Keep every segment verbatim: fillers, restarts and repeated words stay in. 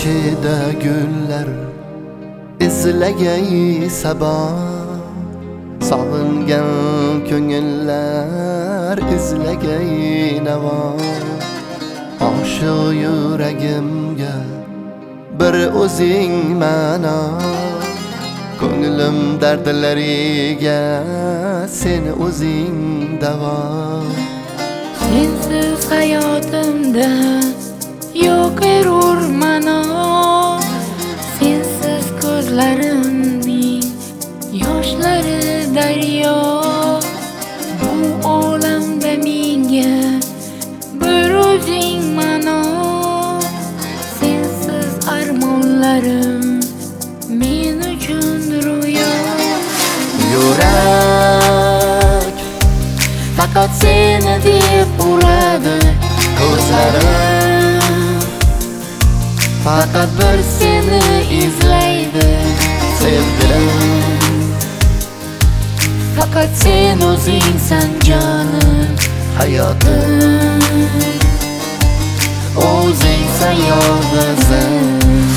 boshida gullar izlagay sabah, sog'ingan ko'ngillar izlagay navo. Oshiq yuragimga bir o'zing ma'no, ko'nglim dardlariga sen o'zing davo. Sensiz hayotimda yo'q erur ma'no, sensiz ko'zlarimning yoshlari daryo. Bu olamda menga bir o'zing ma'no, sensiz armonlarim men uchun ro'yo. Yurak faqat seni deb uradi, ko'zlarim faqat bir seni izlaydi. Sevgilim, faqat sen o'zingsan jonim, hayotim o'zingsan yolg'izim.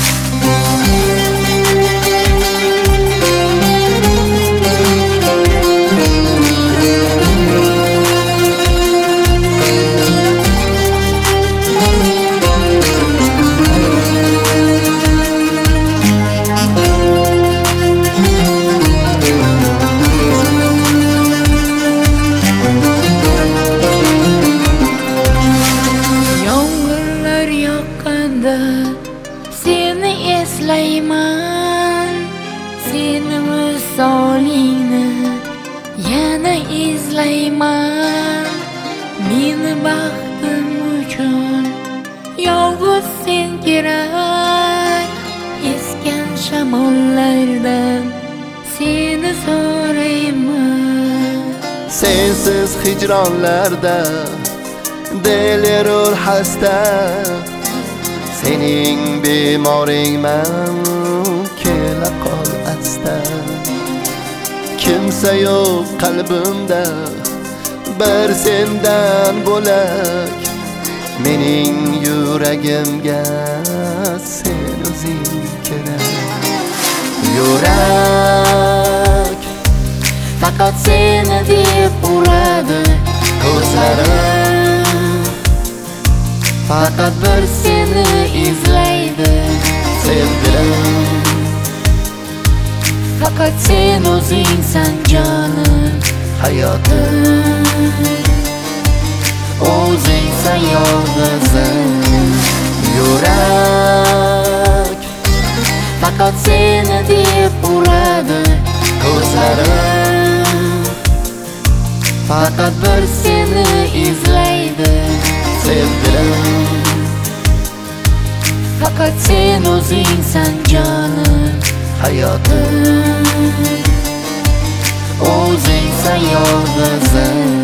Seni eslayman, seni misolingni yana izlayman. Meni baxtim uchun yolg'iz sen kerak, esgan shamollardan seni so'rayman. Sensiz hijronlarda del erur xasta, sening bemoringman, kela qol asta. Kimsa yo'q qalbimda bir sendan bo'lak, mening yuragimga sen o'zing kerak. Yurak faqat seni deb uradi, ko'zlarim faqat bir seni izlaydi. Sevgilim, faqat sen o'zingsan jonim, hayotim o'zingsan yolg'izim. Yurak faqat seni deb uradi, ko'zlarim faqat bir seni izlaydi. Sevgilim, faqat sen o'zingsan jonim, hayotim o'zingsan yolg'izim.